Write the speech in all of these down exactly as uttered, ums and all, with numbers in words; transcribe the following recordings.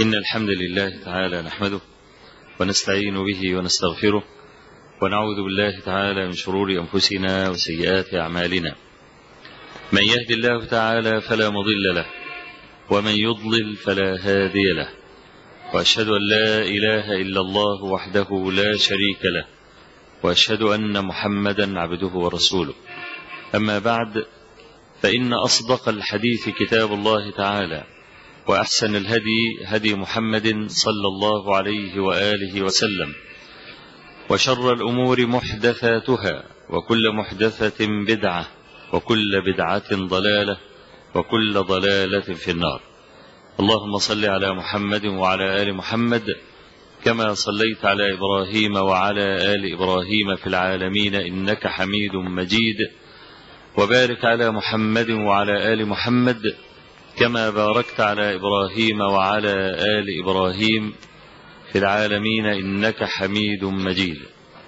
إن الحمد لله تعالى نحمده ونستعين به ونستغفره ونعوذ بالله تعالى من شرور أنفسنا وسيئات أعمالنا. من يهد الله تعالى فلا مضل له ومن يضلل فلا هادي له، وأشهد أن لا إله إلا الله وحده لا شريك له، وأشهد أن محمدا عبده ورسوله. أما بعد، فإن أصدق الحديث كتاب الله تعالى، وأحسن الهدي هدي محمد صلى الله عليه وآله وسلم، وشر الأمور محدثاتها، وكل محدثة بدعة، وكل بدعة ضلالة، وكل ضلالة في النار. اللهم صل على محمد وعلى آل محمد كما صليت على إبراهيم وعلى آل إبراهيم في العالمين إنك حميد مجيد، وبارك على محمد وعلى آل محمد كما باركت على إبراهيم وعلى آل إبراهيم في العالمين إنك حميد مجيد.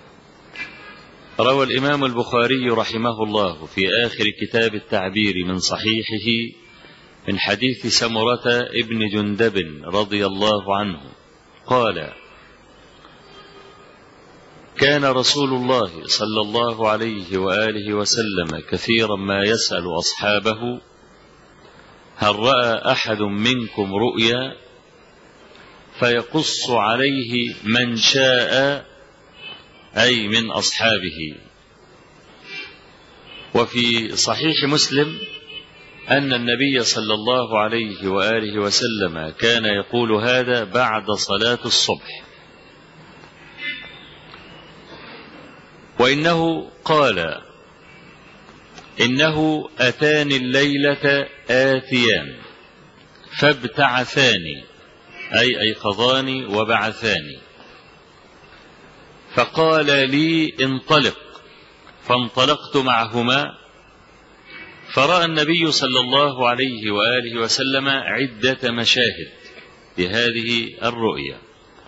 روى الإمام البخاري رحمه الله في آخر كتاب التعبير من صحيحه من حديث سمرة ابن جندب رضي الله عنه قال: كان رسول الله صلى الله عليه وآله وسلم كثيرا ما يسأل أصحابه: هل رأى أحد منكم رؤيا؟ فيقص عليه من شاء، أي من أصحابه. وفي صحيح مسلم أن النبي صلى الله عليه وآله وسلم كان يقول هذا بعد صلاة الصبح. وإنه قال: إنه أتاني الليلة آتيان فابتعثاني، أي أيقظاني وبعثاني، فقال لي انطلق، فانطلقت معهما، فرأى النبي صلى الله عليه وآله وسلم عدة مشاهد بهذه الرؤيا.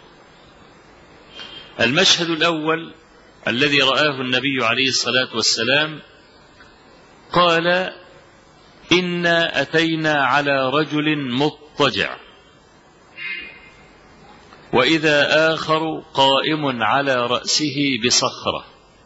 المشهد الأول الذي رآه النبي عليه الصلاة والسلام قال: إنا أتينا على رجل مضطجع، وإذا آخر قائم على رأسه بصخرة،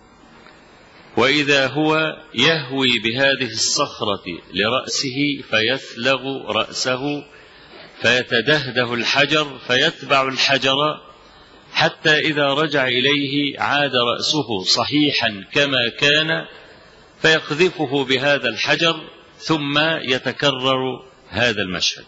وإذا هو يهوي بهذه الصخرة لرأسه فيثلغ رأسه فيتدهده الحجر فيتبع الحجر، حتى إذا رجع إليه عاد رأسه صحيحا كما كان، فيقذفه بهذا الحجر، ثم يتكرر هذا المشهد.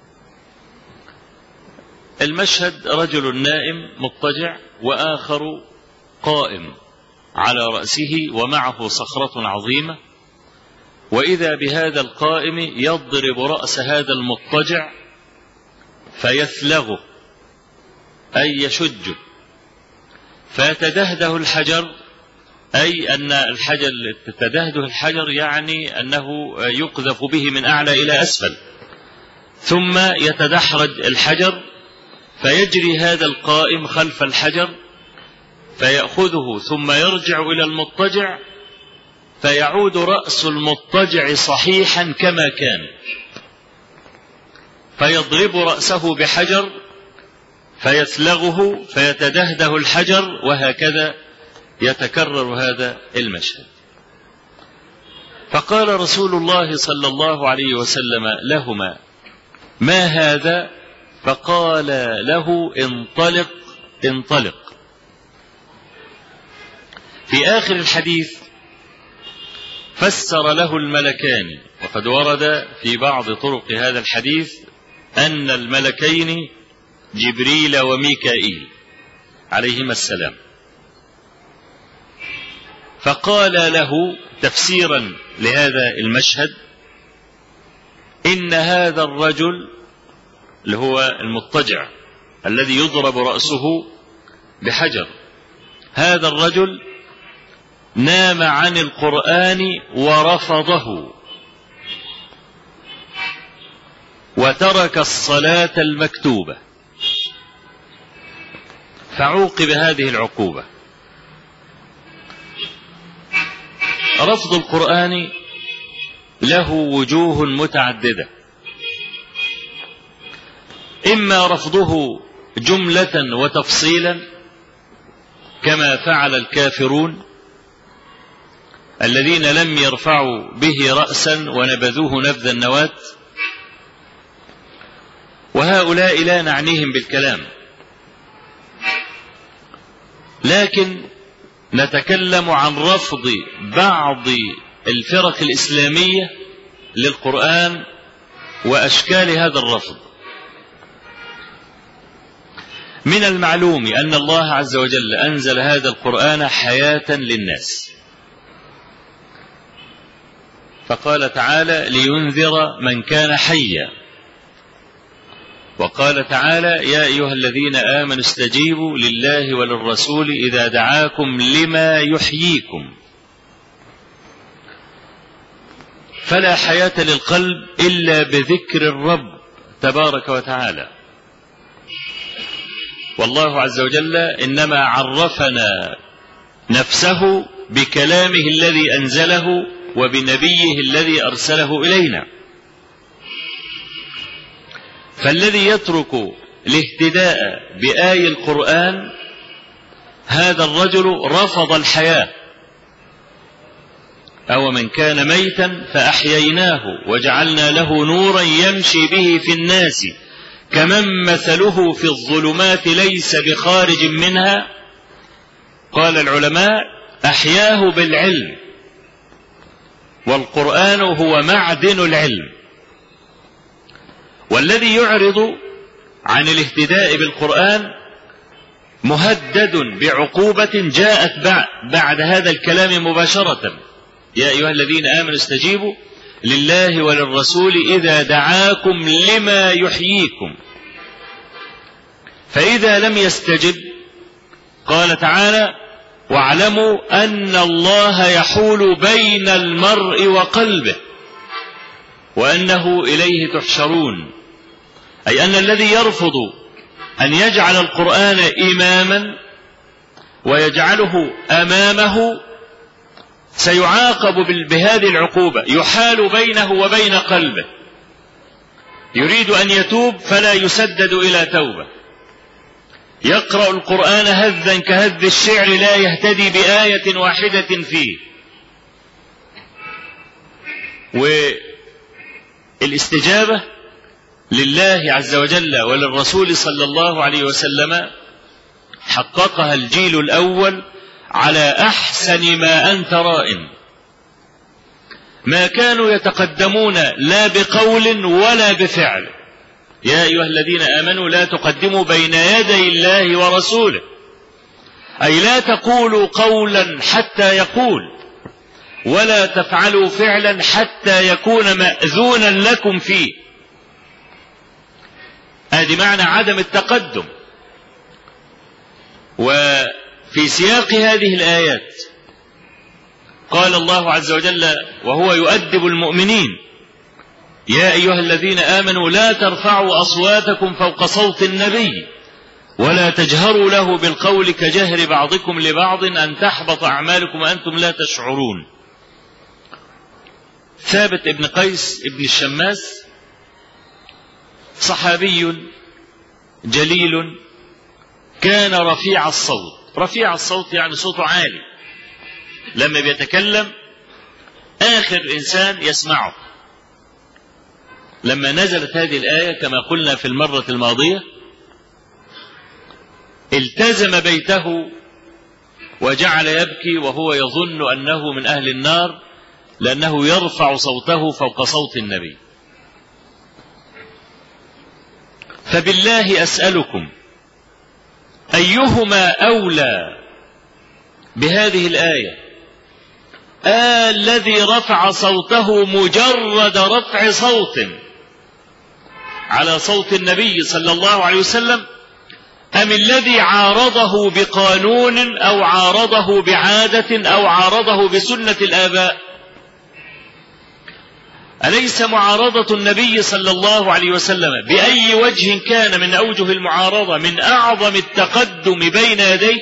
المشهد رجل نائم مضطجع، وآخر قائم على رأسه ومعه صخرة عظيمة، وإذا بهذا القائم يضرب رأس هذا المضطجع فيثلغه، أي يشجه، فيتدهده الحجر، أي أن الحجر تتدهده الحجر يعني أنه يقذف به من أعلى إلى أسفل، ثم يتدحرج الحجر فيجري هذا القائم خلف الحجر فيأخذه، ثم يرجع إلى المضطجع فيعود رأس المضطجع صحيحا كما كان، فيضرب رأسه بحجر فيثلغه فيتدهده الحجر، وهكذا يتكرر هذا المشهد. فقال رسول الله صلى الله عليه وسلم لهما: ما هذا؟ فقال له: انطلق انطلق. في آخر الحديث فسر له الملكان، وقد ورد في بعض طرق هذا الحديث أن الملكين جبريل وميكائيل عليهما السلام. فقال له تفسيرا لهذا المشهد: إن هذا الرجل اللي هو المضطجع الذي يضرب رأسه بحجر، هذا الرجل نام عن القرآن ورفضه، وترك الصلاة المكتوبة، فعوقب هذه العقوبة. رفض القرآن له وجوه متعددة، إما رفضه جملة وتفصيلا كما فعل الكافرون الذين لم يرفعوا به رأسا ونبذوه نبذ النواة، وهؤلاء لا نعنيهم بالكلام، لكن نتكلم عن رفض بعض الفرق الإسلامية للقرآن وأشكال هذا الرفض. من المعلوم أن الله عز وجل أنزل هذا القرآن حياة للناس، فقال تعالى لينذر من كان حيا، وقال تعالى يا أيها الذين آمنوا استجيبوا لله وللرسول إذا دعاكم لما يحييكم. فلا حياة للقلب إلا بذكر الرب تبارك وتعالى. والله عز وجل إنما عرفنا نفسه بكلامه الذي أنزله وبنبيه الذي أرسله إلينا. فالذي يترك الاهتداء بآي القرآن هذا الرجل رفض الحياة. أو من كان ميتا فأحييناه وجعلنا له نورا يمشي به في الناس كمن مثله في الظلمات ليس بخارج منها. قال العلماء أحياه بالعلم، والقرآن هو معدن العلم. والذي يعرض عن الاهتداء بالقرآن مهدد بعقوبة جاءت بعد هذا الكلام مباشرة. يا أيها الذين آمنوا استجيبوا لله وللرسول إذا دعاكم لما يحييكم. فإذا لم يستجب قال تعالى واعلموا أن الله يحول بين المرء وقلبه وأنه إليه تحشرون. أي أن الذي يرفض أن يجعل القرآن إماما ويجعله أمامه سيعاقب بهذه العقوبة، يحال بينه وبين قلبه. يريد أن يتوب فلا يسدد إلى توبة، يقرأ القرآن هذا كهذ الشعر لا يهتدي بآية واحدة فيه. والاستجابة لله عز وجل وللرسول صلى الله عليه وسلم حققها الجيل الأول على أحسن ما أنت رائن. ما كانوا يتقدمون لا بقول ولا بفعل. يا أيها الذين آمنوا لا تقدموا بين يدي الله ورسوله، أي لا تقولوا قولا حتى يقول، ولا تفعلوا فعلا حتى يكون مأذونا لكم فيه. هذه معنى عدم التقدم. وفي سياق هذه الآيات قال الله عز وجل وهو يؤدب المؤمنين يا أيها الذين آمنوا لا ترفعوا أصواتكم فوق صوت النبي ولا تجهروا له بالقول كجهر بعضكم لبعض أن تحبط أعمالكم وأنتم لا تشعرون. ثابت ابن قيس ابن الشماس صحابي جليل كان رفيع الصوت. رفيع الصوت يعني صوته عالي، لما بيتكلم آخر إنسان يسمعه. لما نزلت هذه الآية كما قلنا في المرة الماضية التزم بيته وجعل يبكي وهو يظن أنه من أهل النار لأنه يرفع صوته فوق صوت النبي. فبالله أسألكم أيهما أولى بهذه الآية؟ آه الذي رفع صوته مجرد رفع صوت على صوت النبي صلى الله عليه وسلم، أم الذي عارضه بقانون أو عارضه بعادة أو عارضه بسنة الآباء؟ أليس معارضة النبي صلى الله عليه وسلم بأي وجه كان من أوجه المعارضة من أعظم التقدم بين يديه؟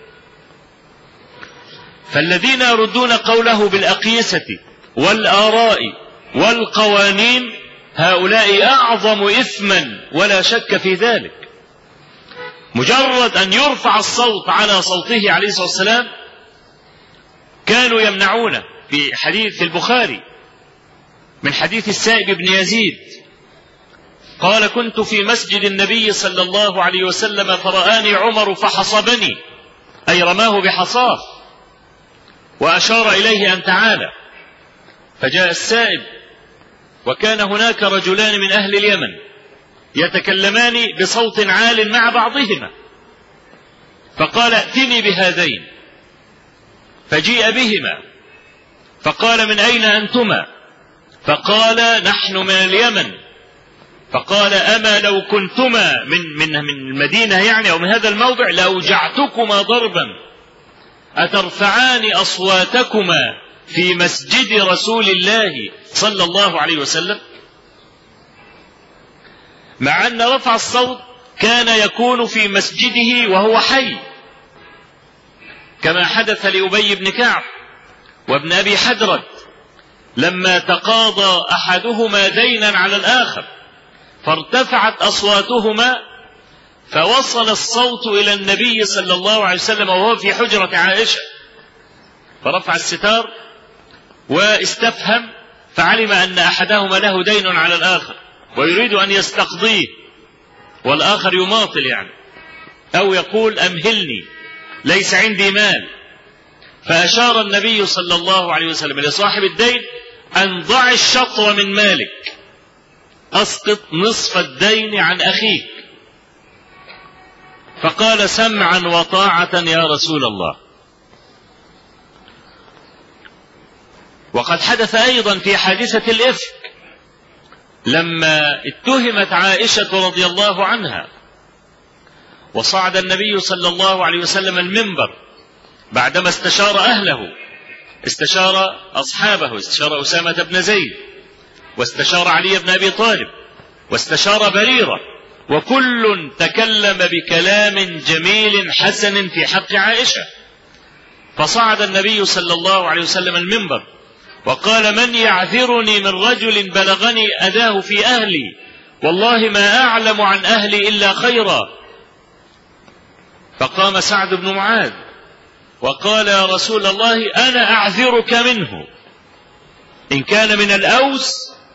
فالذين يردون قوله بالأقيسة والآراء والقوانين هؤلاء أعظم إثما ولا شك في ذلك. مجرد أن يرفع الصوت على صوته عليه الصلاة والسلام كانوا يمنعونه. في حديث البخاري من حديث السائب بن يزيد قال: كنت في مسجد النبي صلى الله عليه وسلم فرآني عمر فحصبني، أي رماه بحصاه وأشار إليه أن تعالى. فجاء السائب وكان هناك رجلان من أهل اليمن يتكلمان بصوت عال مع بعضهما، فقال: ائتني بهذين. فجيء بهما فقال: من أين أنتما؟ فقال: نحن من اليمن. فقال: أما لو كنتما من من من المدينة يعني أو من هذا الموضع لأوجعتكما ضربا، أترفعان أصواتكما في مسجد رسول الله صلى الله عليه وسلم؟ مع أن رفع الصوت كان يكون في مسجده وهو حي، كما حدث لأبي بن كعب وابن أبي حدرد لما تقاضى أحدهما دينا على الآخر فارتفعت أصواتهما فوصل الصوت إلى النبي صلى الله عليه وسلم وهو في حجرة عائشة، فرفع الستار واستفهم فعلم أن أحدهما له دين على الآخر ويريد أن يستقضيه والآخر يماطل يعني أو يقول: أمهلني ليس عندي مال. فأشار النبي صلى الله عليه وسلم لصاحب الدين أن ضع الشطر من مالك، أسقط نصف الدين عن أخيك. فقال: سمعا وطاعة يا رسول الله. وقد حدث أيضا في حادثة الإفك لما اتهمت عائشة رضي الله عنها وصعد النبي صلى الله عليه وسلم المنبر بعدما استشار أهله، استشار أصحابه، استشار أسامة بن زيد واستشار علي بن أبي طالب واستشار بريرة، وكل تكلم بكلام جميل حسن في حق عائشة. فصعد النبي صلى الله عليه وسلم المنبر وقال: من يعذرني من رجل بلغني أذاه في أهلي، والله ما أعلم عن أهلي إلا خيرا. فقام سعد بن معاذ وقال: يا رسول الله أنا أعذرك منه، إن كان من الأوس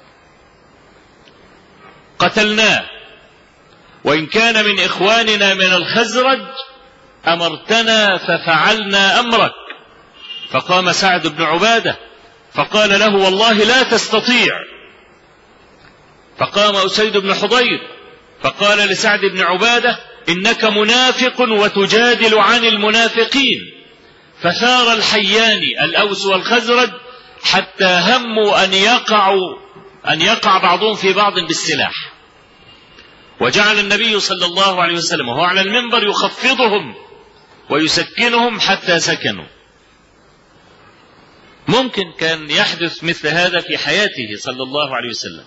قتلناه، وإن كان من إخواننا من الخزرج أمرتنا ففعلنا أمرك. فقام سعد بن عبادة فقال له: والله لا تستطيع. فقام أسيد بن حضير فقال لسعد بن عبادة: إنك منافق وتجادل عن المنافقين. فثار الحيان الأوس والخزرج حتى هموا أن يقعوا أن يقع بعضهم في بعض بالسلاح، وجعل النبي صلى الله عليه وسلم وهو على المنبر يخفضهم ويسكنهم حتى سكنوا. ممكن كان يحدث مثل هذا في حياته صلى الله عليه وسلم.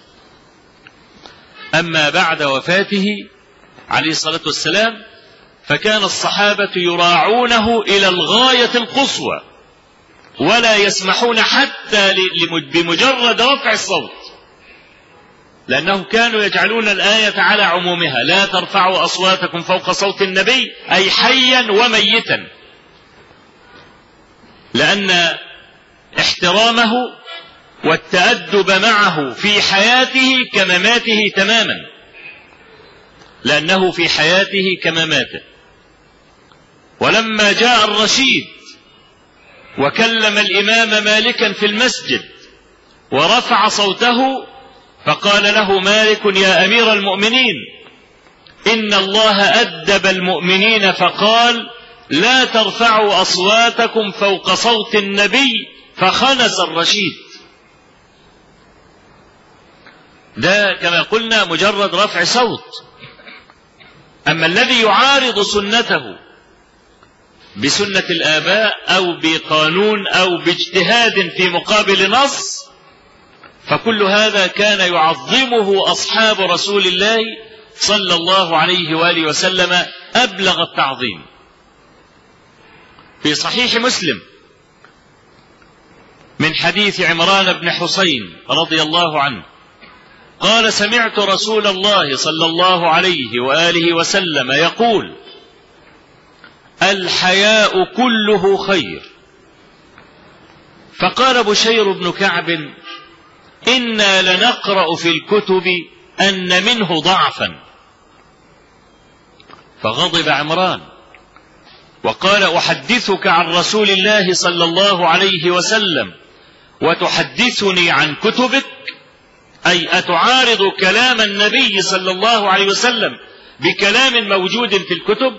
أما بعد وفاته عليه الصلاة والسلام فكان الصحابة يراعونه إلى الغاية القصوى، ولا يسمحون حتى بمجرد رفع الصوت، لأنهم كانوا يجعلون الآية على عمومها: لا ترفعوا أصواتكم فوق صوت النبي، أي حيا وميتا، لأن احترامه والتأدب معه في حياته كمماته تماما، لأنه في حياته كمماته. ولما جاء الرشيد وكلم الإمام مالكا في المسجد ورفع صوته فقال له مالك: يا أمير المؤمنين، إن الله أدب المؤمنين فقال: لا ترفعوا أصواتكم فوق صوت النبي، فخنس الرشيد. ده كما قلنا مجرد رفع صوت. أما الذي يعارض سنته بسنة الآباء أو بقانون أو باجتهاد في مقابل نص، فكل هذا كان يعظمه أصحاب رسول الله صلى الله عليه وآله وسلم أبلغ التعظيم. في صحيح مسلم من حديث عمران بن حسين رضي الله عنه قال سمعت رسول الله صلى الله عليه وآله وسلم يقول الحياء كله خير. فقال بشير بن كعب إنا لنقرأ في الكتب أن منه ضعفا. فغضب عمران وقال أحدثك عن رسول الله صلى الله عليه وسلم وتحدثني عن كتبك؟ أي أتعارض كلام النبي صلى الله عليه وسلم بكلام موجود في الكتب؟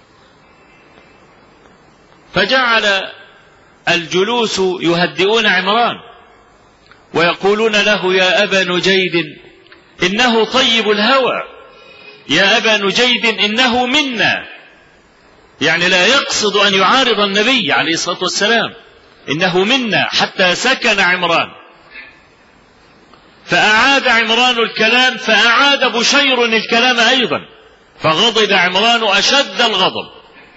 فجعل الجلوس يهدئون عمران ويقولون له يا أبا نجيد إنه طيب الهوى، يا أبا نجيد إنه منا، يعني لا يقصد أن يعارض النبي عليه الصلاة والسلام، إنه منا، حتى سكن عمران. فأعاد عمران الكلام فأعاد بشير الكلام أيضا، فغضب عمران أشد الغضب.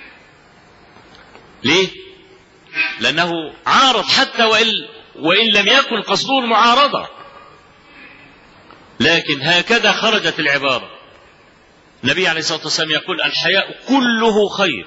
ليه؟ لأنه عارض حتى وإن, وإن لم يكن قصده المعارضة، لكن هكذا خرجت العبارة. النبي عليه الصلاة والسلام يقول الحياء كله خير.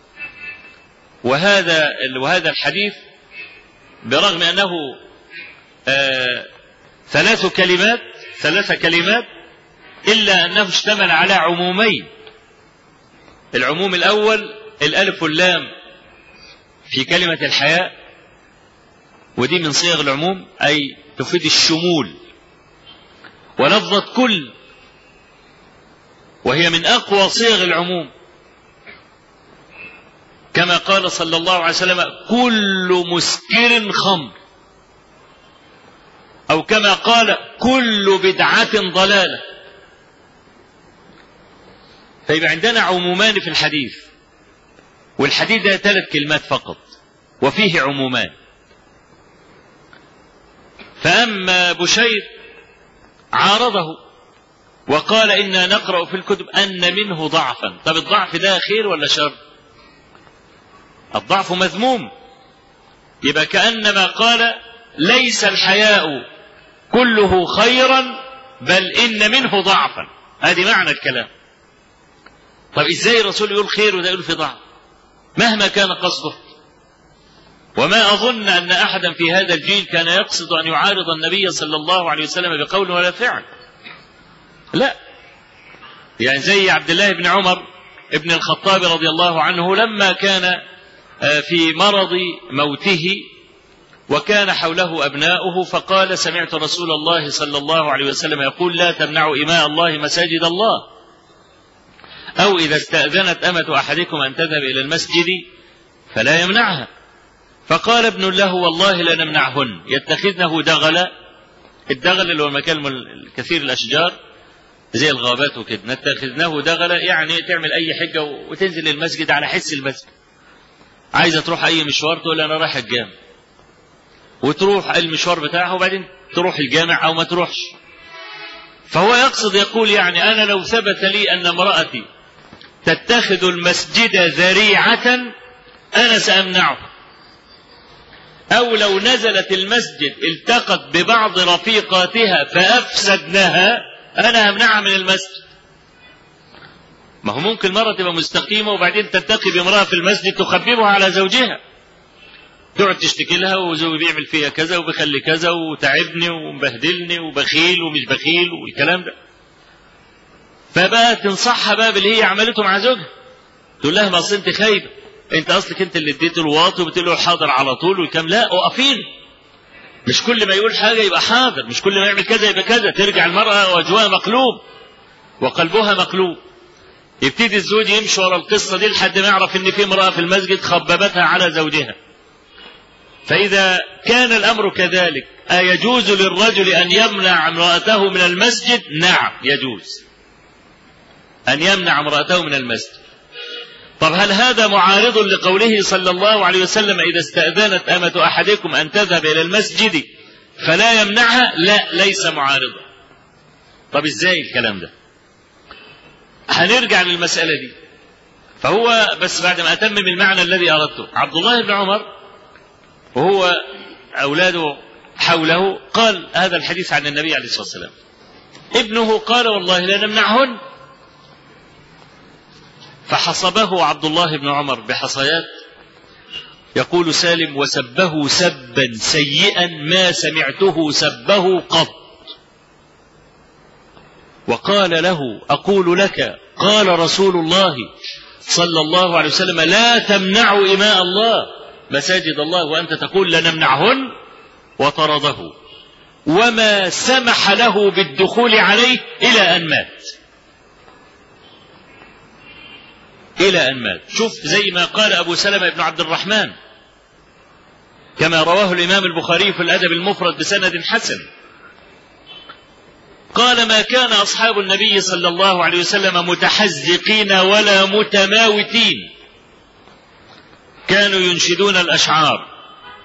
وهذا وهذا الحديث برغم أنه آه ثلاث كلمات ثلاث كلمات إلا أنه اشتمل على عمومين. العموم الأول الألف واللام في كلمة الحياء، ودي من صيغ العموم أي تفيد الشمول، ولفظة كل وهي من أقوى صيغ العموم، كما قال صلى الله عليه وسلم كل مسكر خمر، أو كما قال كل بدعة ضلالة. فيبقى عندنا عمومان في الحديث، والحديث ده ثلاث كلمات فقط وفيه عمومان. فأما بشير عارضه وقال إنا نقرأ في الكتب أن منه ضعفا. طب الضعف ده خير ولا شر؟ الضعف مذموم، يبقى كأنما قال ليس الحياء كله خيرا بل إن منه ضعفا. هذه معنى الكلام. طب إزاي الرسول يقول خير وده يقول في ضعف مهما كان قصده؟ وما أظن أن أحدا في هذا الجيل كان يقصد أن يعارض النبي صلى الله عليه وسلم بقول ولا فعل، لا. يعني زي عبد الله بن عمر ابن الخطاب رضي الله عنه لما كان في مرض موته وكان حوله أبناؤه، فقال سمعت رسول الله صلى الله عليه وسلم يقول لا تمنعوا إماء الله مساجد الله، أو إذا استأذنت أمة أحدكم أن تذهب إلى المسجد فلا يمنعها. فقال ابن له والله لا نمنعهن يتخذنه دغلا. الدغل اللي هو المكان الكثير الأشجار زي الغابات وكده، نتخذنه دغلا يعني تعمل أي حجة وتنزل المسجد على حس المسجد، عايزة تروح أي مشوار تقول أنا رايح الجامع، وتروح المشوار بتاعها وبعدين تروح الجامع أو ما تروحش. فهو يقصد يقول يعني أنا لو ثبت لي أن امرأتي تتخذ المسجد ذريعة أنا سأمنعه، أو لو نزلت المسجد التقت ببعض رفيقاتها فأفسدنها أنا همنعها من المسجد. ما هو ممكن مرة تبقى مستقيمة وبعدين تلتقي بامرأة في المسجد تخببها على زوجها، تقعد تشتكي لها وزوجي بيعمل فيها كذا وبيخلي كذا وتعبني ومبهدلني وبخيل ومش بخيل والكلام ده. فبقى تنصحها بقى باللي هي عملته مع زوجها، تقول لها ما اصل انت خايبه، انت اصلك انت اللي اديته الواطي وبتقول له حاضر على طول والكلام. لا، وقفين، مش كل ما يقول حاجه يبقى حاضر، مش كل ما يعمل كذا يبقى كذا. ترجع المراه وجهها مقلوب وقلبها مقلوب. يبتدي الزوج يمشي ورا القصه دي لحد ما يعرف ان في امراه في المسجد خببتها على زوجها. فاذا كان الامر كذلك ايجوز للرجل ان يمنع امراته من المسجد؟ نعم يجوز ان يمنع امراته من المسجد. طب هل هذا معارض لقوله صلى الله عليه وسلم إذا استأذنت أمة أحدكم أن تذهب إلى المسجد فلا يمنعها؟ لا، ليس معارضا. طب إزاي الكلام ده؟ هنرجع للمسألة دي. فهو بس بعد ما أتمم المعنى الذي أردته، عبد الله بن عمر وهو أولاده حوله قال هذا الحديث عن النبي عليه الصلاة والسلام، ابنه قال والله لا نمنعهن. فحصبه عبد الله بن عمر بحصيات، يقول سالم: وسبه سبا سيئا ما سمعته سبه قط. وقال له: أقول لك قال رسول الله صلى الله عليه وسلم: لا تمنعوا إماء الله مساجد الله وأنت تقول لنمنعهن. وطرده، وما سمح له بالدخول عليه إلى أن مات. إلى أن مات. شوف زي ما قال أبو سلمة بن عبد الرحمن كما رواه الإمام البخاري في الأدب المفرد بسند حسن، قال: ما كان أصحاب النبي صلى الله عليه وسلم متحزقين ولا متماوتين، كانوا ينشدون الأشعار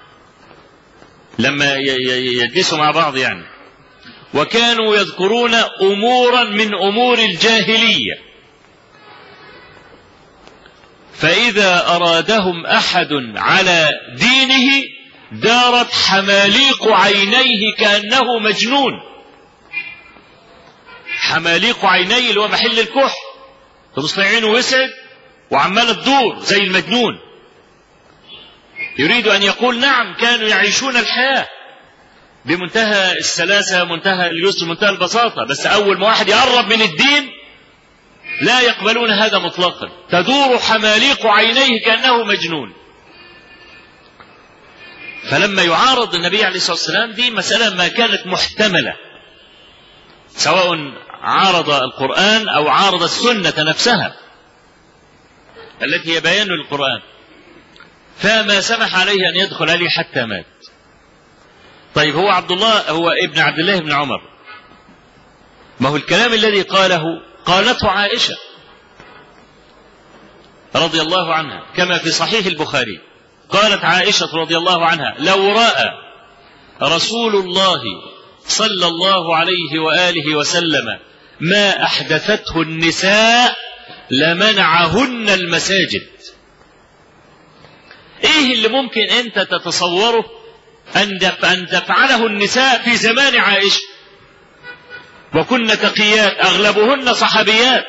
لما يجلسوا مع بعض يعني، وكانوا يذكرون أمورا من أمور الجاهلية، فإذا أرادهم أحد على دينه دارت حماليق عينيه كأنه مجنون. حماليق عينيه اللي هو محل الكحل، تبص عينه وسعد وعمالة تدور زي المجنون، يريد أن يقول نعم كانوا يعيشون الحياة بمنتهى السلاسة، منتهى اليسر، منتهى البساطة، بس أول ما واحد يقرب من الدين لا يقبلون هذا مطلقا، تدور حماليق عينيه كأنه مجنون. فلما يعارض النبي عليه الصلاة والسلام دي مسألة ما كانت محتملة، سواء عارض القرآن أو عارض السنة نفسها التي هي بيان للقرآن، فما سمح عليه أن يدخل عليه حتى مات. طيب هو عبد الله هو ابن عبد الله بن عمر، ما هو الكلام الذي قاله قالته عائشة رضي الله عنها كما في صحيح البخاري، قالت عائشة رضي الله عنها: لو رأى رسول الله صلى الله عليه وآله وسلم ما أحدثته النساء لمنعهن المساجد. ايه اللي ممكن انت تتصوره ان تفعله النساء في زمان عائشة، وكن تقيات اغلبهن صحابيات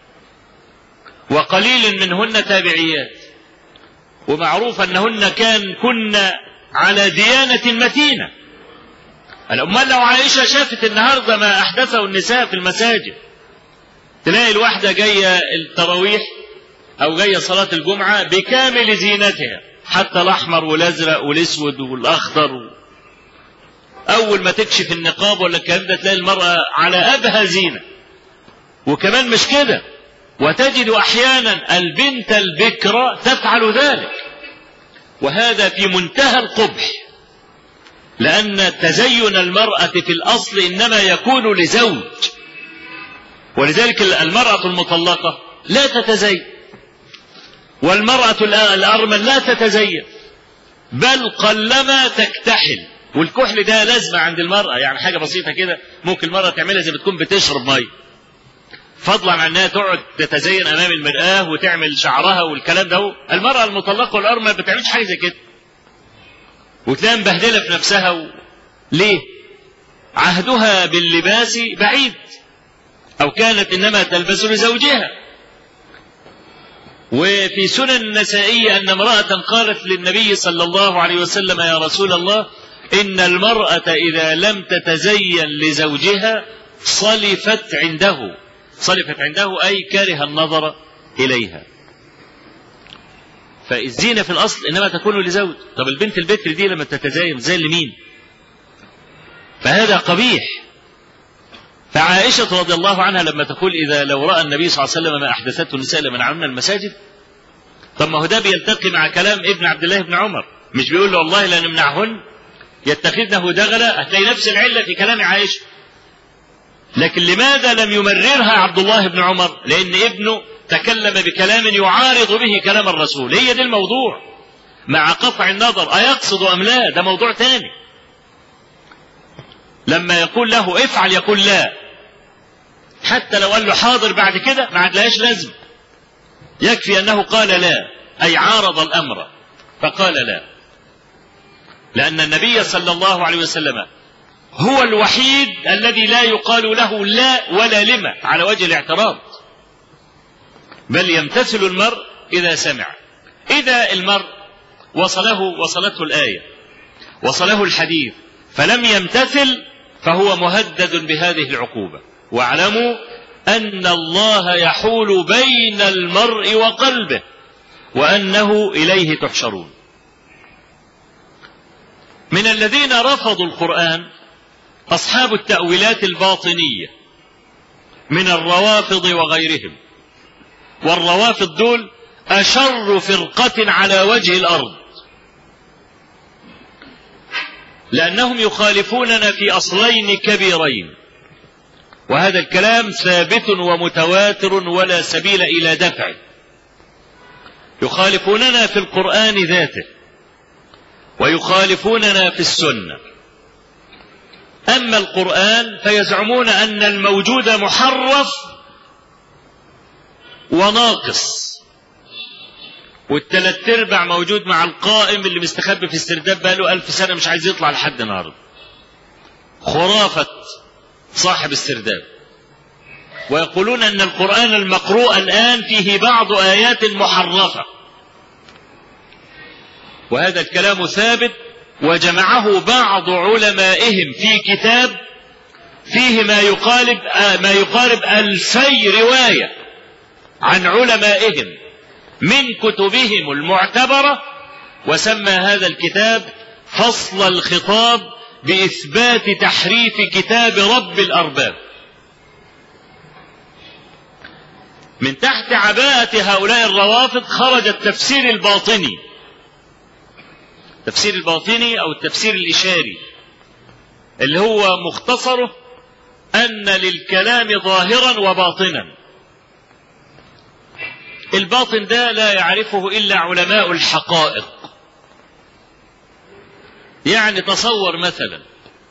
وقليل منهن تابعيات، ومعروف انهن كان كن على ديانة متينة. الأمال لو عائشة شافت النهاردة ما أحدثه النساء في المساجد، تلاقي الواحدة جاية التراويح أو جاية صلاة الجمعة بكامل زينتها، حتى الأحمر والأزرق والأسود والأخضر، أول ما تكشف النقاب ولا الكلام ده تلاقي المرأة على أبهى زينة. وكمان مش كده، وتجد أحيانا البنت البكرة تفعل ذلك، وهذا في منتهى القبح، لأن تزين المرأة في الأصل إنما يكون لزوج، ولذلك المرأة المطلقة لا تتزين، والمرأة الأرمل لا تتزين، بل قلما تكتحل. والكحل ده لازمة عند المرأة، يعني حاجة بسيطة كده ممكن المرأة تعملها زي بتكون بتشرب مية، فضلا عن انها تقعد تتزين امام المرآة وتعمل شعرها والكلام ده. المرأة المطلقة والأرمل ما بتعملش حاجة زي كده، وتلاقي مبهدلة في نفسها و... ليه؟ عهدها باللباس بعيد، أو كانت إنما تلبس لزوجها. وفي سنن النسائية أن امرأة قالت للنبي صلى الله عليه وسلم: يا رسول الله، إن المرأة إذا لم تتزين لزوجها صلفت عنده. صلفت عنده أي كره النظر إليها. فالزينة في الأصل إنما تكون لزوج. طب البنت البكر دي لما تتزين زي لمين؟ فهذا قبيح. فعائشة رضي الله عنها لما تقول: إذا لو رأى النبي صلى الله عليه وسلم ما أحدثته النساء لمنعهن المساجد، طب ما هو ده بيلتقي مع كلام ابن عبد الله بن عمر، مش بيقول له والله لا نمنعهن يتخذنه دغلا؟ هتلاقي نفس العلة في كلام عائشة. لكن لماذا لم يمررها عبد الله بن عمر؟ لأن ابنه تكلم بكلام يعارض به كلام الرسول. هي دي الموضوع، مع قطع النظر أيقصد أم لا، ده موضوع تاني. لما يقول له افعل يقول لا، حتى لو قال له حاضر بعد كده ما عادلهاش لازم، يكفي أنه قال لا، أي عارض الأمر فقال لا. لأن النبي صلى الله عليه وسلم هو الوحيد الذي لا يقال له لا ولا لما على وجه الاعتراض، بل يمتثل المرء إذا سمع. إذا المرء وصله وصلته الآية وصله الحديث فلم يمتثل فهو مهدد بهذه العقوبة. واعلموا أن الله يحول بين المرء وقلبه وأنه إليه تحشرون. من الذين رفضوا القرآن أصحاب التأويلات الباطنية من الروافض وغيرهم، والروافض دول أشر فرقة على وجه الأرض، لأنهم يخالفوننا في أصلين كبيرين، وهذا الكلام ثابت ومتواتر ولا سبيل إلى دفعه. يخالفوننا في القرآن ذاته ويخالفوننا في السنة. أما القرآن فيزعمون أن الموجود محرف وناقص، والتلات ارباع موجود مع القائم اللي مستخبي في السرداب بقاله ألف سنة مش عايز يطلع لحد النهارده. خرافة صاحب السرداب. ويقولون أن القرآن المقروء الآن فيه بعض آيات محرفة، وهذا الكلام ثابت، وجمعه بعض علمائهم في كتاب فيه ما يقارب ما يقارب ألفي رواية عن علمائهم من كتبهم المعتبرة، وسمى هذا الكتاب فصل الخطاب بإثبات تحريف كتاب رب الأرباب. من تحت عباءة هؤلاء الروافض خرج التفسير الباطني، التفسير الباطني أو التفسير الإشاري، اللي هو مختصره أن للكلام ظاهرا وباطنا. الباطن ده لا يعرفه إلا علماء الحقائق. يعني تصور مثلا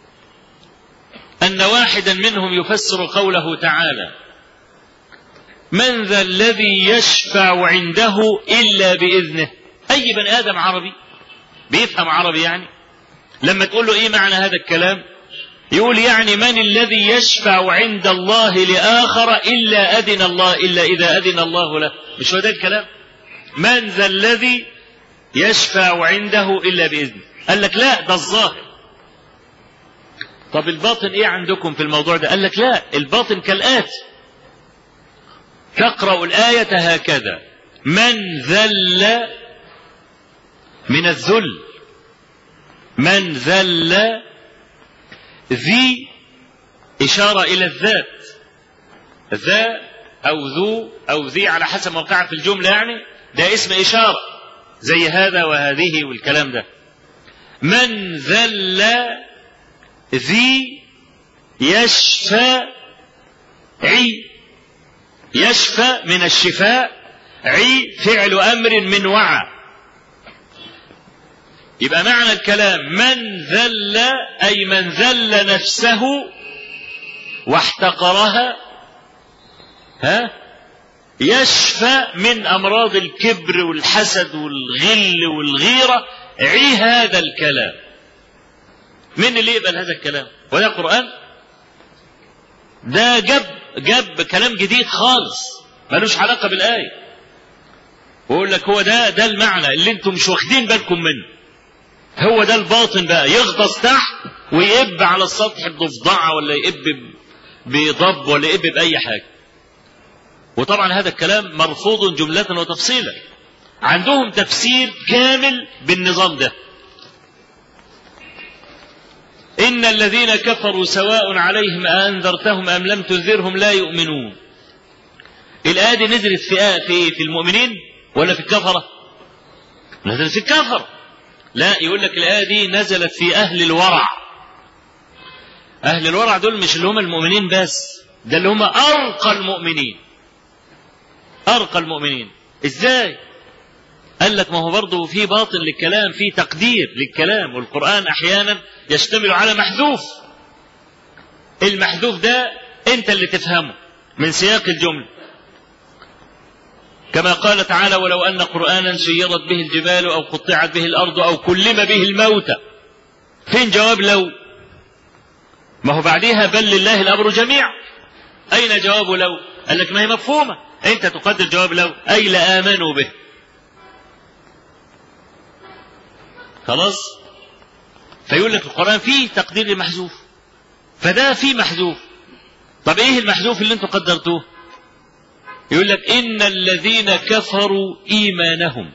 أن واحدا منهم يفسر قوله تعالى: من ذا الذي يشفع عنده إلا بإذنه. أي بني آدم عربي بيفهم عربي يعني لما تقول له إيه معنى هذا الكلام يقول يعني من الذي يشفع عند الله لآخر إلا أذن الله إلا إذا أذن الله له. مش هو ده الكلام؟ من ذا الذي يشفع عنده إلا بإذنه. قال لك لا، ده الظاهر. طب الباطن إيه عندكم في الموضوع ده؟ قال لك لا، الباطن كالآتي: تقرأ الآية هكذا: من ذل من الذل، من ذل، ذي إشارة إلى الذات، ذا أو ذو أو ذي على حسب موقعها في الجملة، يعني ده اسم إشارة زي هذا وهذه والكلام ده. من ذل ذي يشفى عي، يشفى من الشفاء، عي فعل أمر من وعى. يبقى معنى الكلام من ذل أي من ذل نفسه واحتقرها، ها، يشفى من أمراض الكبر والحسد والغل والغيرة. عي هذا الكلام. من اللي يقبل هذا الكلام؟ وده قرآن؟ ده جاب جاب كلام جديد خالص ملوش علاقة بالآية، ويقول لك هو ده ده المعنى اللي انتم مش واخدين بالكم منه. هو ده الباطن بقى، يغطس تحت ويقب على السطح بضفدعة ولا يقب بضب ولا يقب بأي حاجة. وطبعا هذا الكلام مرفوض جملة وتفصيلا. عندهم تفسير كامل بالنظام ده: إن الذين كفروا سواء عليهم أأنذرتهم أم لم تنذرهم لا يؤمنون. الآية دي نزلت في في في المؤمنين ولا في الكفرة؟ نزلت في الكفرة. لا، يقول لك الآية دي نزلت في أهل الورع. أهل الورع دول مش اللي هم المؤمنين بس، ده اللي هم أرقى المؤمنين. أرقى المؤمنين إزاي؟ قال لك ما هو برضه في باطن للكلام، في تقدير للكلام، والقرآن أحيانا يشتمل على محذوف. المحذوف ده أنت اللي تفهمه من سياق الجملة، كما قال تعالى: ولو أن قرآنا سيرت به الجبال أو قطعت به الأرض أو كلم به الموتى. فين جواب لو؟ ما هو بعديها بل لله الأمر جميعا. أين جواب لو؟ قال لك ما هي مفهومة، أنت تقدر جواب لو أي لآمنوا به. خلاص؟ فيقول لك القرآن فيه تقدير المحذوف، فده فيه محذوف. طب إيه المحذوف اللي أنتم قدرتوه؟ يقول لك إن الذين كفروا إيمانهم.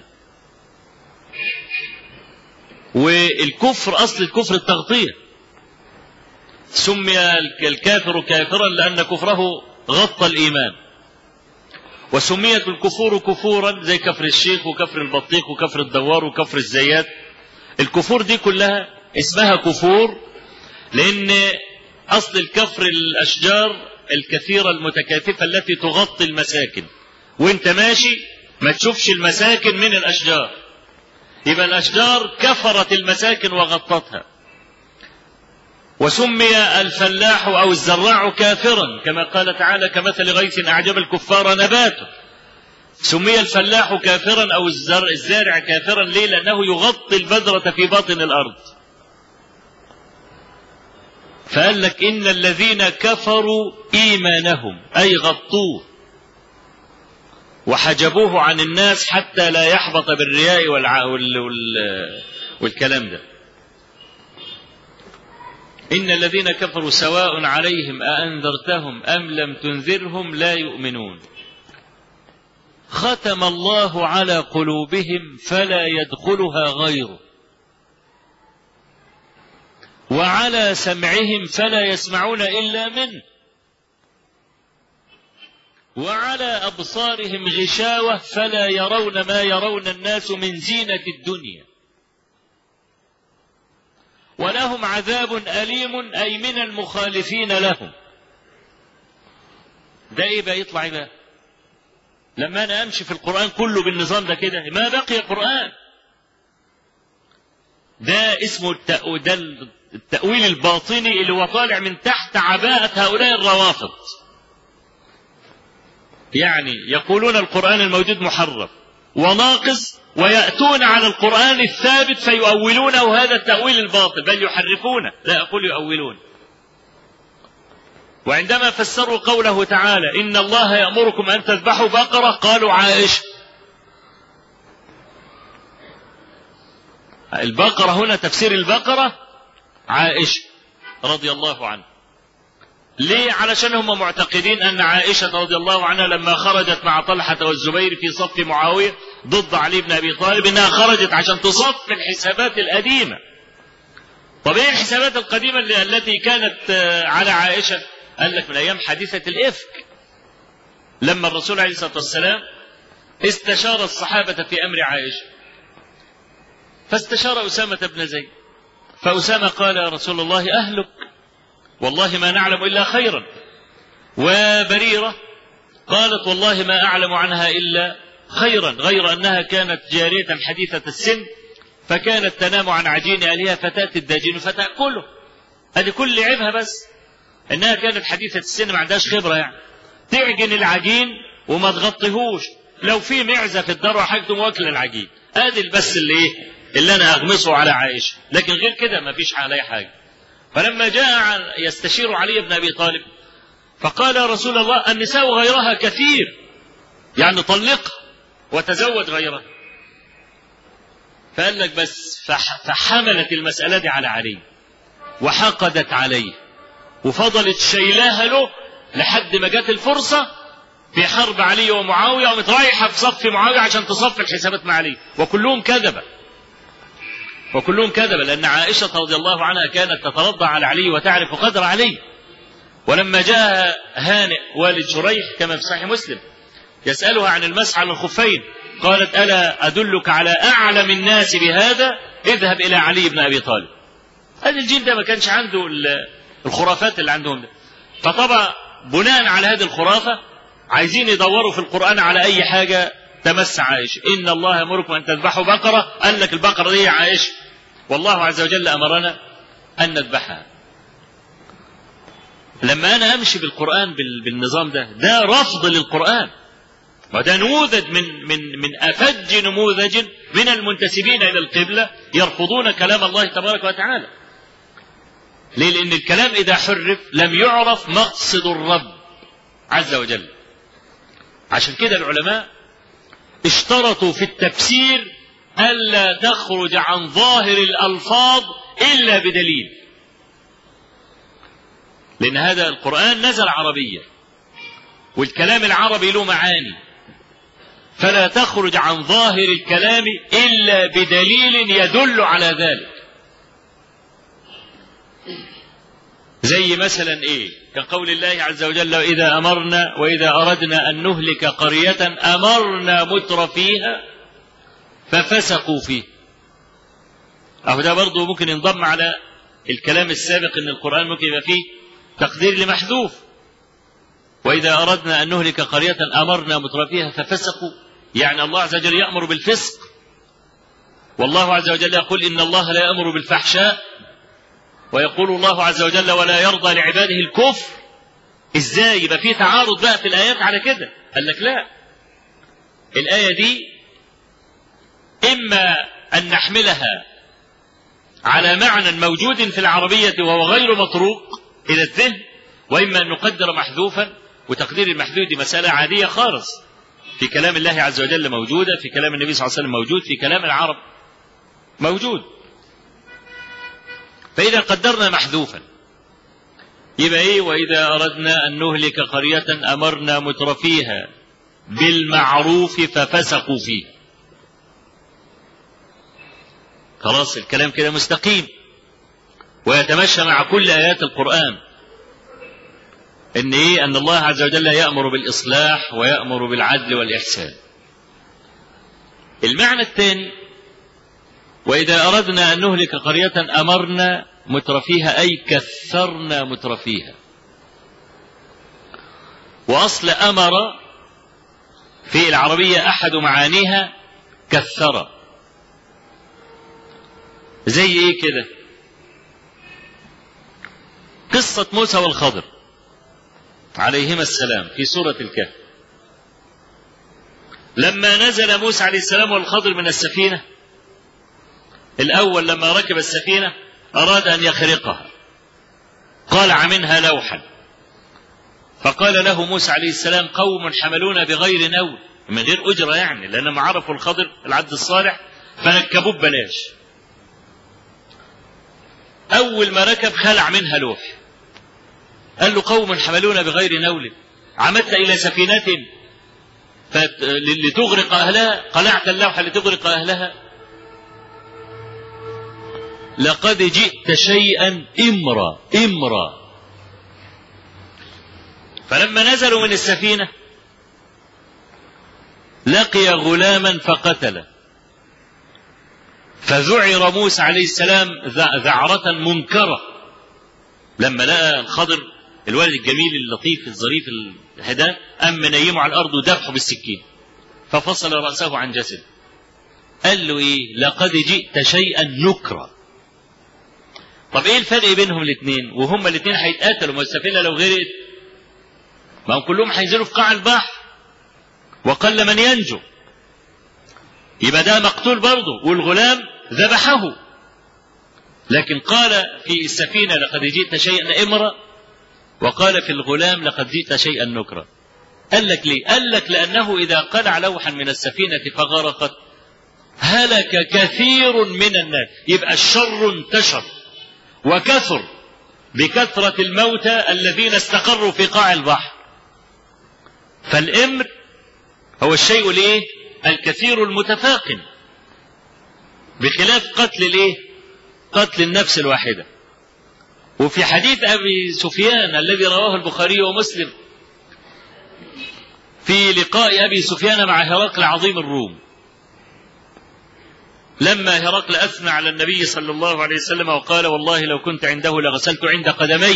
والكفر أصل الكفر التغطية، سمي الكافر كافرا لأن كفره غطى الإيمان، وسميت الكفور كفورا زي كفر الشيخ وكفر البطيخ وكفر الدوار وكفر الزيات. الكفور دي كلها اسمها كفور لأن أصل الكفر الأشجار الكثيرة المتكاثفة التي تغطي المساكن، وانت ماشي ما تشوفش المساكن من الأشجار، يبقى الأشجار كفرت المساكن وغطتها. وسمي الفلاح أو الزراع كافرا كما قال تعالى كمثل غيث أعجب الكفار نباته. سمي الفلاح كافرا أو الزارع كافرا ليه؟ لأنه يغطي البذرة في باطن الأرض. فقال لك إن الذين كفروا إيمانهم أي غطوه وحجبوه عن الناس حتى لا يحبط بالرياء والع... وال... وال... والكلام ده. إن الذين كفروا سواء عليهم أأنذرتهم أم لم تنذرهم لا يؤمنون ختم الله على قلوبهم فلا يدخلها غيره وعلى سمعهم فلا يسمعون إلا منه وعلى أبصارهم غشاوة فلا يرون ما يرون الناس من زينة الدنيا ولهم عذاب أليم أي من المخالفين لهم. ده إيه بقى يطلع بقى لما أنا أمشي في القرآن كله بالنظام ده كده ما بقي قرآن. ده اسمه التأو... ده التأويل الباطني اللي هو طالع من تحت عباءة هؤلاء الروافض. يعني يقولون القرآن الموجود محرف وناقص ويأتون على القرآن الثابت فيؤولونه هذا التأويل الباطل بل يحرفونه لا أقول يؤولون. وعندما فسروا قوله تعالى إن الله يأمركم أن تذبحوا بقرة قالوا عائشة. البقرة هنا تفسير البقرة عائشة رضي الله عنها. ليه؟ علشان هم معتقدين أن عائشة رضي الله عنها لما خرجت مع طلحة والزبير في صف معاوية ضد علي بن أبي طالب إنها خرجت عشان تصف الحسابات القديمة. طب إيه الحسابات القديمة التي كانت على عائشة؟ قال لك من أيام حادثة الإفك لما الرسول عليه الصلاة والسلام استشار الصحابة في أمر عائشة فاستشار أسامة بن زيد فأسامة قال يا رسول الله أهلك والله ما نعلم إلا خيرا. وبريرة قالت والله ما أعلم عنها إلا خيرا غير أنها كانت جارية حديثة السن فكانت تنام عن عجين أهلها فتأتي الداجين فتأكله. هذه كل عيبها بس إنها كانت حديثة السن ما عندهاش خبرة يعني تعجن العجين وما تغطيهوش لو في معزة في الدار حاجته واكل العجين. هذه بس اللي إيه اللي أنا أغمصه على عائشة لكن غير كده ما فيش عليه حاجة. فلما جاء يستشير علي بن أبي طالب فقال يا رسول الله النساء غيرها كثير يعني طلقها وتزوج غيرها. فقال لك بس فحملت المسألة دي على علي وحقدت عليه وفضلت شيلاها له لحد ما جت الفرصة في حرب علي ومعاوية وقامت رايحة في صف معاوية عشان تصف الحسابات مع علي وكلهم كذبة وكلهم كذبة لأن عائشة رضي الله عنها كانت تترضى على علي وتعرف قدر علي. ولما جاء هانئ والد شريح كما في صحيح مسلم يسألها عن المسح على الخفين قالت ألا أدلك على أعلم الناس بهذا اذهب إلى علي بن أبي طالب. هذا الجيل ده ما كانش عنده الخرافات اللي عندهم ده. فطبعا بناء على هذه الخرافة عايزين يدوروا في القرآن على أي حاجة تمس عائشة. إن الله يأمركم أن تذبحوا بقرة قال لك البقرة دي عائشة والله عز وجل أمرنا أن نذبحها. لما أنا أمشي بالقرآن بالنظام ده ده رفض للقرآن وده نموذج من من من أفج نموذج من المنتسبين إلى القبلة يرفضون كلام الله تبارك وتعالى. ليه؟ لأن الكلام إذا حرف لم يعرف مقصد الرب عز وجل. عشان كده العلماء اشترطوا في التفسير ألا تخرج عن ظاهر الألفاظ إلا بدليل، لأن هذا القرآن نزل عربيا والكلام العربي له معاني، فلا تخرج عن ظاهر الكلام إلا بدليل يدل على ذلك. زي مثلا إيه؟ كقول الله عز وجل: وإذا أمرنا وإذا أردنا أن نهلك قرية أمرنا متر فيها ففسقوا فيه. أهو ده برضه ممكن ينضم على الكلام السابق إن القرآن ممكن يبقى فيه تقدير لمحذوف. وإذا أردنا أن نهلك قرية أمرنا متر فيها ففسقوا، يعني الله عز وجل يأمر بالفسق، والله عز وجل يقول: إن الله لا يأمر بالفحشاء، ويقول الله عز وجل: ولا يرضى لعباده الكفر. إزاي يبقى فيه تعارض بقى في الآيات على كده؟ قال لك لا، الآية دي إما أن نحملها على معنى موجود في العربية وهو غير مطروق إلى الذهن، وإما أن نقدر محذوفا، وتقدير المحذوف دي مسألة عادية خالص في كلام الله عز وجل موجودة، في كلام النبي صلى الله عليه وسلم موجود، في كلام العرب موجود. فإذا قدرنا محذوفا يبقى إيه؟ وإذا أردنا أن نهلك قرية أمرنا مترفيها بالمعروف ففسقوا فيه. خلاص الكلام كده مستقيم ويتمشى مع كل آيات القرآن، إن إيه؟ أن الله عز وجل يأمر بالإصلاح ويأمر بالعدل والإحسان. المعنى الثاني: وإذا أردنا أن نهلك قرية أمرنا مترفيها، أي كثرنا مترفيها. وأصل أمر في العربية أحد معانيها كثر. زي إيه كده؟ قصة موسى والخضر عليهما السلام في سورة الكهف. لما نزل موسى عليه السلام والخضر من السفينة، الأول لما ركب السفينة أراد أن يخرقها، قالع منها لوحا، فقال له موسى عليه السلام: قوم حملونا بغير نول، من غير أجرة يعني، لأنهم عرفوا الخضر العبد الصالح فنكبوه ببلاش. أول ما ركب خلع منها لوح، قال له: قوم حملونا بغير نول، عمدت إلى سفينة لتغرق أهلها، قلعت اللوحة لتغرق أهلها، لقد جئت شيئا إمرا إمرا. فلما نزلوا من السفينة لقي غلاما فقتله، فذعر موسى عليه السلام ذعرة منكرة لما لقى الخضر الولد الجميل اللطيف الظريف الهداه، أم منيمه على الأرض وذبحه بالسكين ففصل رأسه عن جسده. قال له إيه؟ لقد جئت شيئا نكرا. طب إيه الفرق بينهم الاثنين؟ وهم الاثنين هيتقاتلوا، ما السفينة لو غرقت ما هم كلهم هينزلوا في قاع البحر وقل من ينجو، يبقى ده مقتول برضه، والغلام ذبحه. لكن قال في السفينة لقد جئت شيئا إمرا، وقال في الغلام لقد جئت شيئا نكرا. قال لك ليه؟ قال لك لأنه إذا قلع لوحا من السفينة فغرقت هلك كثير من الناس، يبقى الشر انتشر وكثر بكثرة الموتى الذين استقروا في قاع البحر. فالإمر هو الشيء الايه؟ الكثير المتفاقم، بخلاف قتل الايه؟ قتل النفس الواحدة. وفي حديث أبي سفيان الذي رواه البخاري ومسلم في لقاء أبي سفيان مع هرقل عظيم الروم، لما هرقل أثنى على النبي صلى الله عليه وسلم وقال: والله لو كنت عنده لغسلت عند قدميه،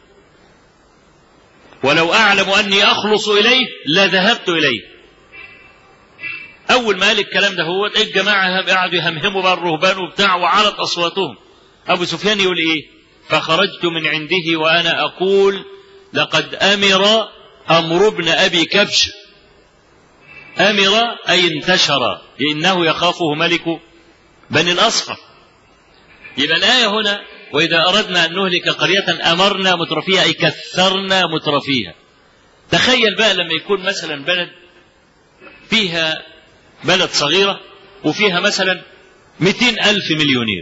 ولو أعلم أني أخلص إليه لذهبت إليه. أول ما قال الكلام ده هو الجماعة قعدوا يهمهموا بقى الرهبان وبتاع وعلت أصواتهم. أبو سفيان يقول إيه؟ فخرجت من عنده وأنا أقول: لقد أمر أمر ابن أبي كبش. أمر أي انتشر، لأنه يخافه ملك بني الأصفر. يبقى الآية هنا وإذا أردنا أن نهلك قرية أمرنا مترفيها، أي كثرنا مترفيها. تخيل بقى لما يكون مثلا بلد فيها بلد صغيرة وفيها مثلا مئتين ألف مليونير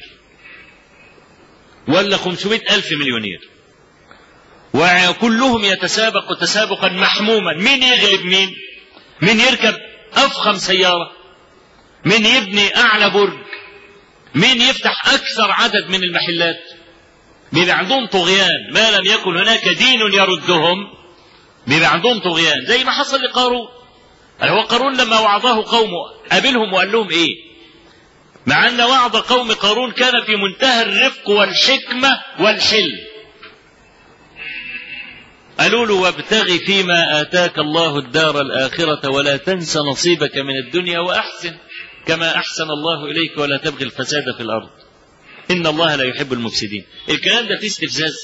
ولا خمسمائة ألف مليونير، وكلهم يتسابق تسابقا محموما، مين يغلب مين؟ مين يركب أفخم سيارة؟ مين يبني أعلى برج؟ مين يفتح أكثر عدد من المحلات؟ بيبقى عندهم طغيان، ما لم يكن هناك دين يردهم بيبقى عندهم طغيان، زي ما حصل لقارون. هو قارون لما وعظه قومه قابلهم وقال لهم ايه؟ مع ان وعظ قوم قارون كان في منتهى الرفق والحكمة والحلم. قالوا له وابتغ فيما آتاك الله الدار الآخرة ولا تنس نصيبك من الدنيا وأحسن كما أحسن الله إليك ولا تبغي الفساد في الأرض إن الله لا يحب المفسدين. الكلام ده فيه استفزاز،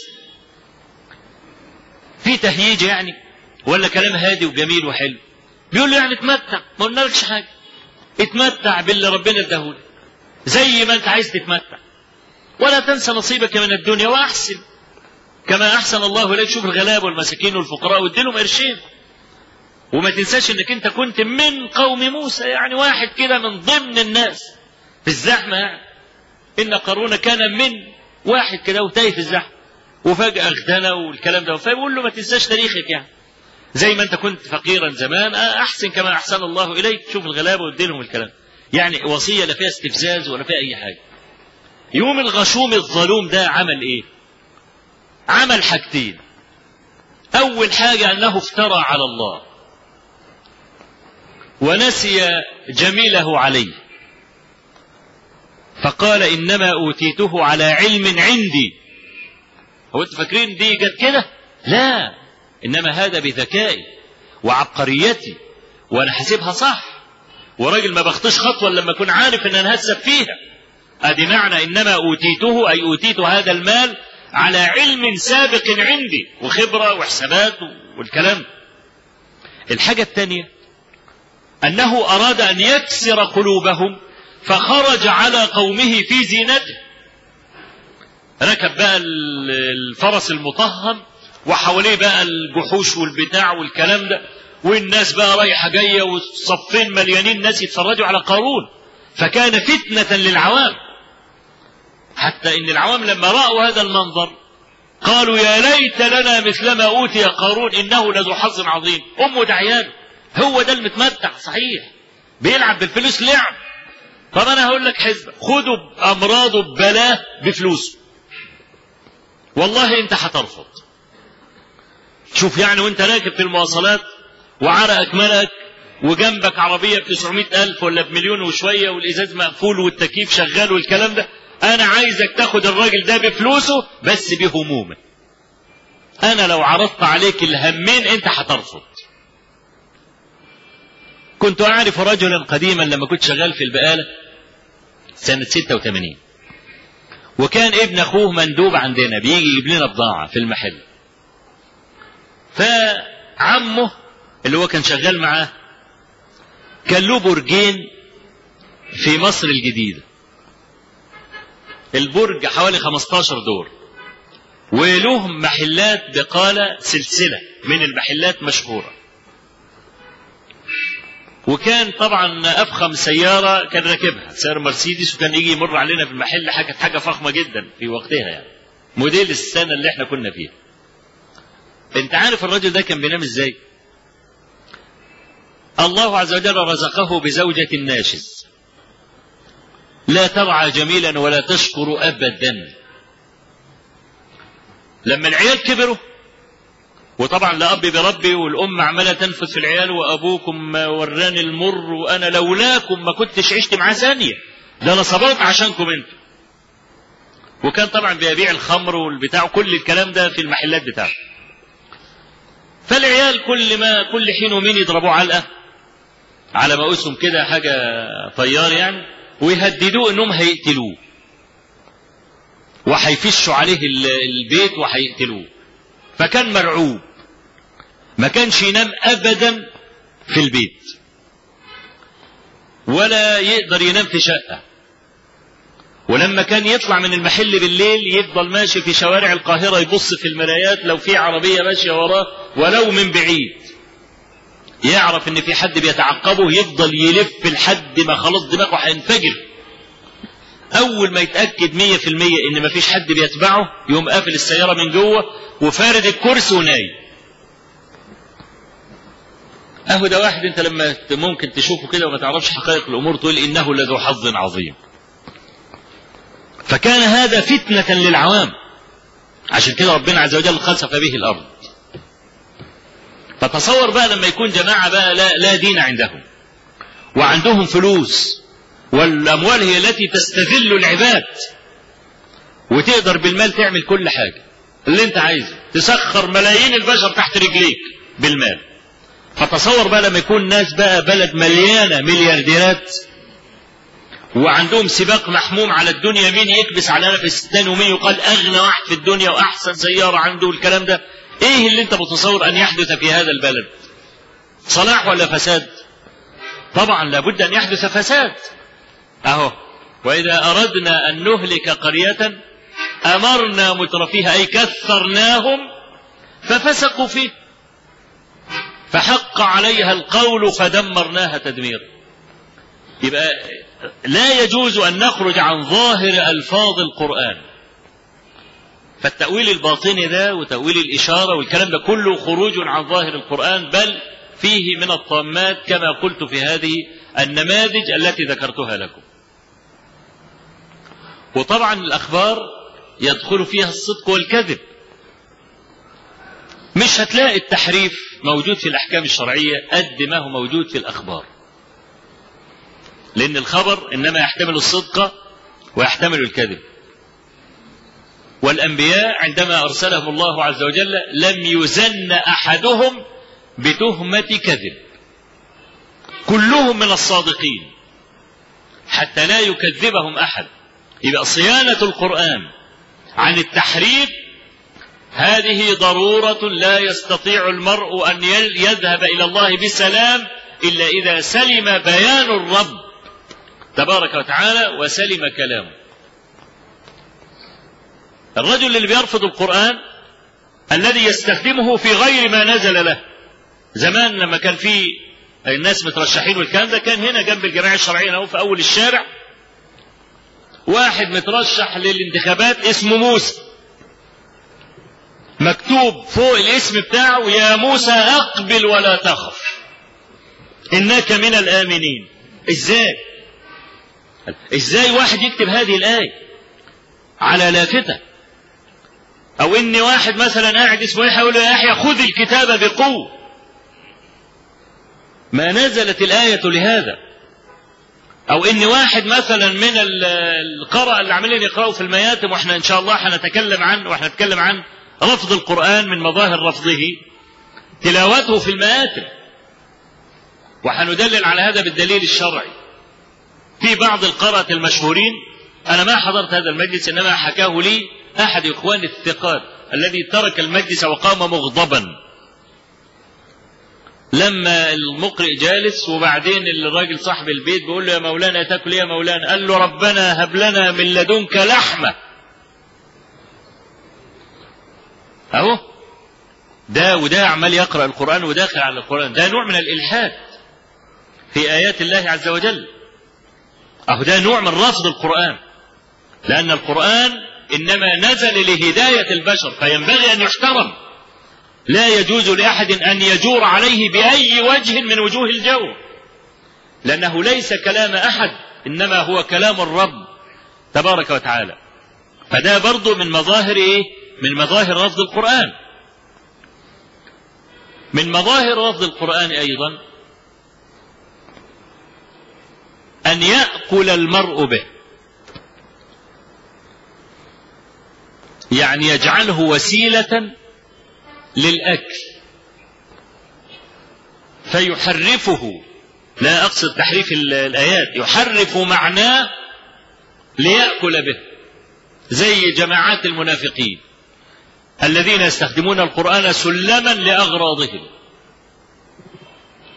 فيه تهييج يعني، ولا كلام هادي وجميل وحلو؟ بيقول له يعني اتمتع، ما قلنالكش حاجة، اتمتع باللي ربنا اداهولك زي ما انت عايز تتمتع، ولا تنسى نصيبك من الدنيا وأحسن كما أحسن الله إليك. شوف الغلاب والمساكين والفقراء واديلهم قرشين، وما تنساش انك انت كنت من قوم موسى، يعني واحد كده من ضمن الناس في الزحمة يعني. إن قارون كان من واحد كده وتايه في الزحمة وفجأة اغتنى والكلام ده، فيقول له ما تنساش تاريخك يعني، زي ما انت كنت فقيرا زمان أحسن كما أحسن الله إليك. شوف الغلابة واديلهم الكلام، يعني وصية لا فيها استفزاز ولا فيها أي حاجة. يوم الغشوم الظلوم ده عمل إيه؟ عمل حاجتين. أول حاجة أنه افترى على الله ونسي جميله عليه، فقال إنما أوتيته على علم عندي. هو أنتوا فاكرين دي جت كده؟ لا، إنما هذا بذكائي وعبقريتي، وأنا حاسبها صح، وراجل ما بخطش خطوة لما أكون عارف إن أنا هسب فيها. أدي معنى إنما أوتيته، أي أوتيت هذا المال على علم سابق عندي وخبرة وحسابات والكلام. الحاجة الثانية أنه أراد أن يكسر قلوبهم فخرج على قومه في زينته، ركب بقى الفرس المطهم وحواليه بقى الجحوش والبتاع والكلام ده، والناس بقى رايحة جاية والصفين مليانين ناس يتفرجوا على قارون، فكان فتنة للعوام، حتى إن العوام لما رأوا هذا المنظر قالوا يا ليت لنا مثل ما أوتي قارون إنه لذو حظ عظيم. أمه دعيان، هو ده المتمتع صحيح، بيلعب بالفلوس لعب. طب أنا هقول لك حزب، خدوا بأمراضه ببلاه بفلوسه، والله أنت هترفض. شوف يعني وأنت راكب في المواصلات وعرقك ملك وجنبك عربية بتسعمائة ألف ولا بمليون وشوية والإزاز مقفول والتكييف شغال والكلام ده، أنا عايزك تاخد الراجل ده بفلوسه بس بهمومه. أنا لو عرضت عليك الهمين أنت هترفض. كنت أعرف رجلا قديما لما كنت شغال في البقالة سنة ستة وثمانين، وكان ابن أخوه مندوب عندنا بيجي يجيب لنا بضاعة في المحل، فعمه اللي هو كان شغال معاه كان له برجين في مصر الجديدة، البرج حوالي خمستاشر دور، وله محلات بقالة سلسلة من المحلات مشهورة، وكان طبعا أفخم سيارة كان راكبها سيارة مرسيدس، وكان يجي يمر علينا في المحل حاجة حاجة فخمة جدا في وقتها يعني، موديل السنة اللي احنا كنا فيها. انت عارف الرجل ده كان بينام ازاي؟ الله عز وجل رزقه بزوجة ناشز لا ترعى جميلا ولا تشكر أبدا. لما العيال كبروا، وطبعا الأب بربي والأم عمالة تنفذ في العيال، وأبوكم وراني المر وأنا لولاكم ما كنتش عشت معاه ثانية، ده أنا صبرت عشانكم انتم. وكان طبعا بيبيع الخمر والبتاع وكل الكلام ده في المحلات بتاعته. فالعيال كل ما كل حين ومين يضربوه علقة على مقاسهم كده حاجة طيار يعني، ويهددوه انهم هيقتلوه وهيفشوا عليه البيت وهيقتلوه. فكان مرعوب، ما كانش ينام ابدا في البيت ولا يقدر ينام في شقة ولما كان يطلع من المحل بالليل يفضل ماشي في شوارع القاهرة يبص في المرايات لو في عربية ماشية وراه ولو من بعيد، يعرف ان في حد بيتعقبه، يفضل يلف لحد ما خلاص دماغه هينفجر. اول ما يتأكد مية في المية ان مفيش حد بيتبعه يقوم قافل السيارة من جوه وفارد الكرسي ونايم. اهو ده واحد انت لما ممكن تشوفه كده وما تعرفش حقائق الامور تقول انه لذو حظ عظيم. فكان هذا فتنة للعوام، عشان كده ربنا عز وجل خسف به الارض. فتصور بقى لما يكون جماعة بقى لا, لا دين عندهم وعندهم فلوس، والاموال هي التي تستذل العباد، وتقدر بالمال تعمل كل حاجة اللي انت عايزه، تسخر ملايين البشر تحت رجليك بالمال. فتصور بقى لما يكون ناس بقى بلد مليانة مليارديرات وعندهم سباق محموم على الدنيا، مين يكبس على نفس الثاني ومين يقال اغنى واحد في الدنيا واحسن سيارة عنده الكلام ده. ايه اللي انت متصور ان يحدث في هذا البلد؟ صلاح ولا فساد؟ طبعا لابد ان يحدث فساد. اهو واذا اردنا ان نهلك قرية امرنا مترفيها اي كثرناهم ففسقوا فيه فحق عليها القول فدمرناها تدميرا. يبقى لا يجوز ان نخرج عن ظاهر الفاظ القرآن. فالتأويل الباطني ده وتأويل الإشارة والكلام ده كله خروج عن ظاهر القرآن، بل فيه من الطامات كما قلت في هذه النماذج التي ذكرتها لكم. وطبعا الأخبار يدخل فيها الصدق والكذب. مش هتلاقي التحريف موجود في الأحكام الشرعية قد ما هو موجود في الأخبار، لأن الخبر إنما يحتمل الصدق ويحتمل الكذب. والأنبياء عندما أرسلهم الله عز وجل لم يزن أحدهم بتهمة كذب، كلهم من الصادقين حتى لا يكذبهم أحد. يبقى صيانة القرآن عن التحريف هذه ضرورة لا يستطيع المرء أن يذهب إلى الله بسلام إلا إذا سلم بيان الرب تبارك وتعالى وسلم كلامه. الرجل اللي بيرفض القرآن الذي يستخدمه في غير ما نزل له. زمان لما كان في الناس مترشحين والكلام ده، كان هنا جنب الجمعية الشرعية أو في أول الشارع واحد مترشح للانتخابات اسمه موسى، مكتوب فوق الاسم بتاعه يا موسى أقبل ولا تخف إنك من الآمنين. إزاي إزاي واحد يكتب هذه الآية على لافتة؟ أو إن واحد مثلا قاعد اسمه يحيى يقول له يا يحيى خذ الكتاب بقوة. ما نزلت الآية لهذا. أو إن واحد مثلا من القراء اللي عاملين يقرأوا في المياتم، وإحنا إن شاء الله هنتكلم عن وإحنا نتكلم عن رفض القرآن من مظاهر رفضه تلاوته في المياتم، وحندلل على هذا بالدليل الشرعي. في بعض القراءة المشهورين، أنا ما حضرت هذا المجلس إنما حكاه لي أحد إخوان الثقات الذي ترك المجلس وقام مغضبا لما المقرئ جالس، وبعدين الراجل صاحب البيت بيقول له يا مولانا تاكل يا مولانا؟ قال له ربنا هب لنا من لدنك لحمة. أهو ده وده عمال يقرأ القرآن وداخل على القرآن، ده نوع من الإلحاد في آيات الله عز وجل. أهو ده نوع من رفض القرآن، لأن القرآن إنما نزل لهداية البشر فينبغي أن يحترم. لا يجوز لأحد أن يجور عليه بأي وجه من وجوه الجور، لأنه ليس كلام أحد إنما هو كلام الرب تبارك وتعالى. فده برضو من مظاهر إيه؟ من مظاهر رفض القرآن. من مظاهر رفض القرآن أيضا أن يأكل المرء به، يعني يجعله وسيلة للأكل فيحرفه. لا أقصد تحريف الآيات، يحرف معناه ليأكل به، زي جماعات المنافقين الذين يستخدمون القرآن سلما لأغراضهم.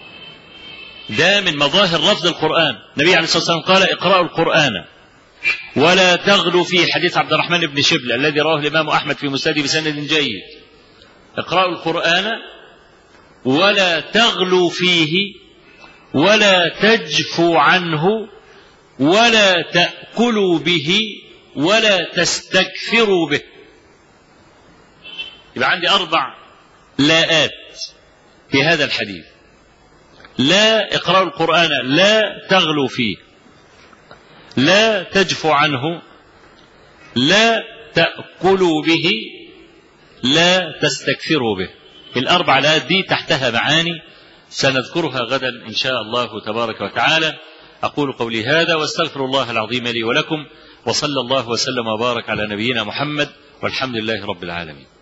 ده من مظاهر رفض القرآن. النبي عليه الصلاة والسلام قال اقرأوا القرآن ولا تغلوا فيه، حديث عبد الرحمن بن شبل الذي رواه الإمام أحمد في مسنده بسند جيد. اقرأوا القرآن ولا تغلوا فيه ولا تجفوا عنه ولا تأكلوا به ولا تستكثروا به. يبقى عندي أربع لاءات في هذا الحديث. لا، اقرأوا القرآن لا تغلوا فيه، لا تجفوا عنه، لا تأكلوا به، لا تستكثروا به. الأربع لاءات دي تحتها معاني سنذكرها غدا إن شاء الله تبارك وتعالى. أقول قولي هذا واستغفر الله العظيم لي ولكم، وصلى الله وسلم وبارك على نبينا محمد، والحمد لله رب العالمين.